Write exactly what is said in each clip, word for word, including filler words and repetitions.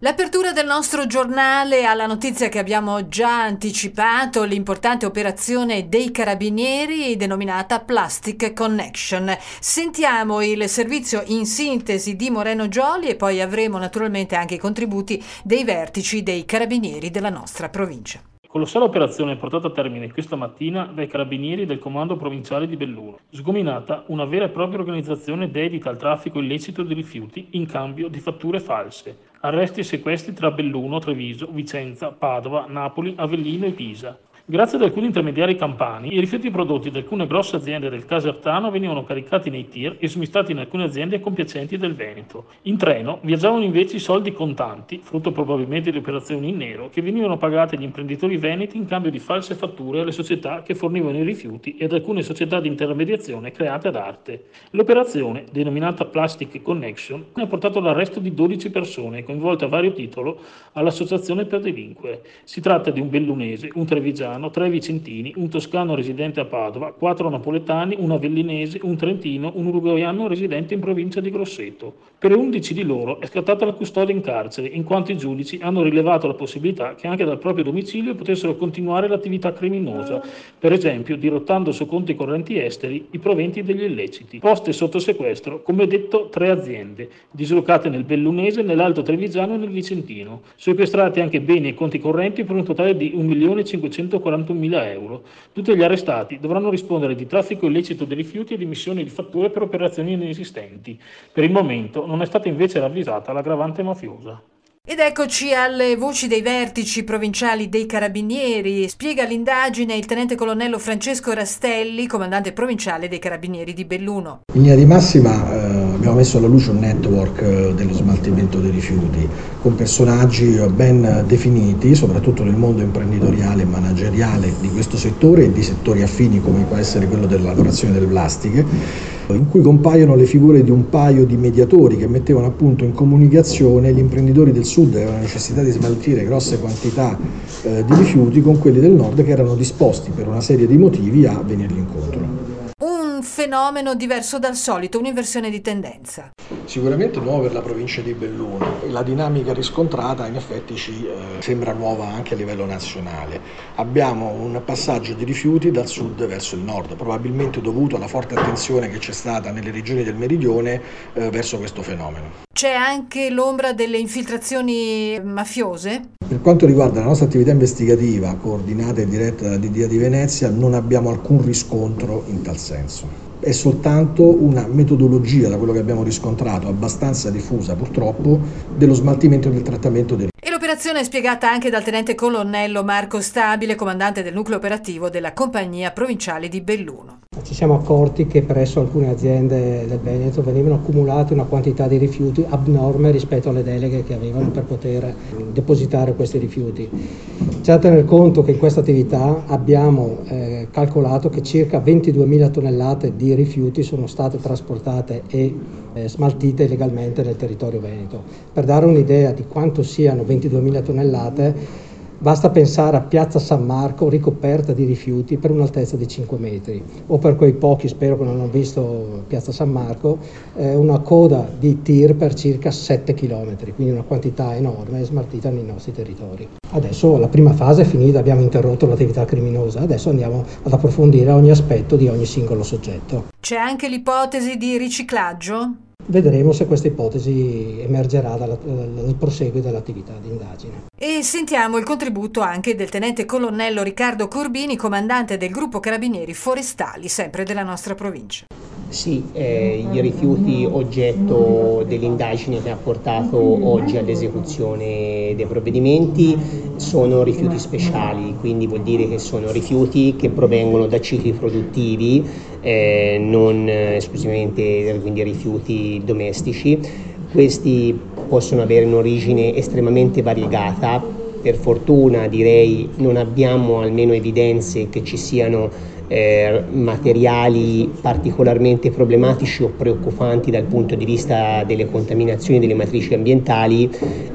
L'apertura del nostro giornale alla notizia che abbiamo già anticipato, l'importante operazione dei Carabinieri denominata Plastic Connection. Sentiamo il servizio in sintesi di Moreno Gioli e poi avremo naturalmente anche i contributi dei vertici dei Carabinieri della nostra provincia. Colossale operazione portata a termine questa mattina dai Carabinieri del Comando Provinciale di Belluno, sgominata una vera e propria organizzazione dedita al traffico illecito di rifiuti in cambio di fatture false, arresti e sequestri tra Belluno, Treviso, Vicenza, Padova, Napoli, Avellino e Pisa. Grazie ad alcuni intermediari campani, i rifiuti prodotti da alcune grosse aziende del Casertano venivano caricati nei tir e smistati in alcune aziende compiacenti del Veneto. In treno viaggiavano invece i soldi contanti, frutto probabilmente di operazioni in nero, che venivano pagate agli imprenditori veneti in cambio di false fatture alle società che fornivano i rifiuti e ad alcune società di intermediazione create ad arte. L'operazione, denominata Plastic Connection, ha portato all'arresto di dodici persone coinvolte a vario titolo all'associazione per delinquere. Si tratta di un bellunese, un trevigiano, tre vicentini, un toscano residente a Padova, quattro napoletani, un avellinese, un trentino, un uruguaiano residente in provincia di Grosseto. Per undici di loro è scattata la custodia in carcere, in quanto i giudici hanno rilevato la possibilità che anche dal proprio domicilio potessero continuare l'attività criminosa, per esempio dirottando su conti correnti esteri i proventi degli illeciti. Poste sotto sequestro, come detto, tre aziende, dislocate nel bellunese, nell'Alto Trevigiano e nel Vicentino. Sequestrati anche beni e conti correnti per un totale di un milione cinquecentoquarantunomila euro. Tutti gli arrestati dovranno rispondere di traffico illecito di rifiuti e di emissione di fatture per operazioni inesistenti. Per il momento non è stata invece ravvisata l'aggravante mafiosa. Ed eccoci alle voci dei vertici provinciali dei Carabinieri. Spiega l'indagine il tenente colonnello Francesco Rastelli, comandante provinciale dei Carabinieri di Belluno. In linea di massima eh, abbiamo messo alla luce un network eh, dello smaltimento dei rifiuti con personaggi ben definiti, soprattutto nel mondo imprenditoriale e manageriale di questo settore e di settori affini come può essere quello della lavorazione delle plastiche, in cui compaiono le figure di un paio di mediatori che mettevano appunto in comunicazione gli imprenditori del sud che avevano necessità di smaltire grosse quantità eh, di rifiuti con quelli del nord che erano disposti per una serie di motivi a venirgli incontro. Un fenomeno diverso dal solito, un'inversione di tendenza. Sicuramente nuovo per la provincia di Belluno. La dinamica riscontrata in effetti ci eh, sembra nuova anche a livello nazionale. Abbiamo un passaggio di rifiuti dal sud verso il nord, probabilmente dovuto alla forte attenzione che c'è stata nelle regioni del meridione eh, verso questo fenomeno. C'è anche l'ombra delle infiltrazioni mafiose? Per quanto riguarda la nostra attività investigativa, coordinata e diretta dalla D D A di Venezia, non abbiamo alcun riscontro in tal senso. È soltanto una metodologia, da quello che abbiamo riscontrato, abbastanza diffusa purtroppo, dello smaltimento e del trattamento dei rifiuti. E l'operazione è spiegata anche dal tenente colonnello Marco Stabile, comandante del nucleo operativo della Compagnia Provinciale di Belluno. Ci siamo accorti che presso alcune aziende del Veneto venivano accumulate una quantità di rifiuti abnorme rispetto alle deleghe che avevano per poter depositare questi rifiuti. C'è da tener conto che in questa attività abbiamo eh, calcolato che circa ventiduemila tonnellate di rifiuti sono state trasportate e eh, smaltite illegalmente nel territorio veneto. Per dare un'idea di quanto siano ventiduemila tonnellate, basta pensare a Piazza San Marco ricoperta di rifiuti per un'altezza di cinque metri, o per quei pochi, spero che non hanno visto Piazza San Marco, eh, una coda di tir per circa sette chilometri, quindi una quantità enorme smaltita nei nostri territori. Adesso la prima fase è finita, abbiamo interrotto l'attività criminosa, adesso andiamo ad approfondire ogni aspetto di ogni singolo soggetto. C'è anche l'ipotesi di riciclaggio? Vedremo se questa ipotesi emergerà dal, dal proseguo dell'attività di indagine. E sentiamo il contributo anche del tenente colonnello Riccardo Corbini, comandante del gruppo Carabinieri Forestali, sempre della nostra provincia. Sì, eh, i rifiuti oggetto dell'indagine che ha portato oggi all'esecuzione dei provvedimenti sono rifiuti speciali, quindi vuol dire che sono rifiuti che provengono da cicli produttivi, eh, non esclusivamente quindi rifiuti domestici. Questi possono avere un'origine estremamente variegata. Per fortuna direi non abbiamo almeno evidenze che ci siano Eh, materiali particolarmente problematici o preoccupanti dal punto di vista delle contaminazioni delle matrici ambientali,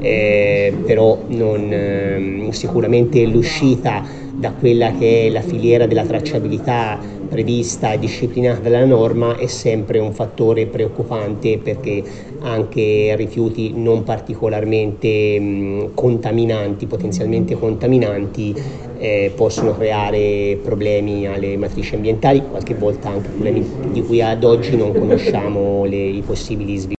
eh, però non, eh, sicuramente l'uscita da quella che è la filiera della tracciabilità prevista e disciplinata dalla norma è sempre un fattore preoccupante, perché anche rifiuti non particolarmente mh, contaminanti, potenzialmente contaminanti, eh, possono creare problemi alle matrici ambientali, qualche volta anche problemi di cui ad oggi non conosciamo le, i possibili sviluppi.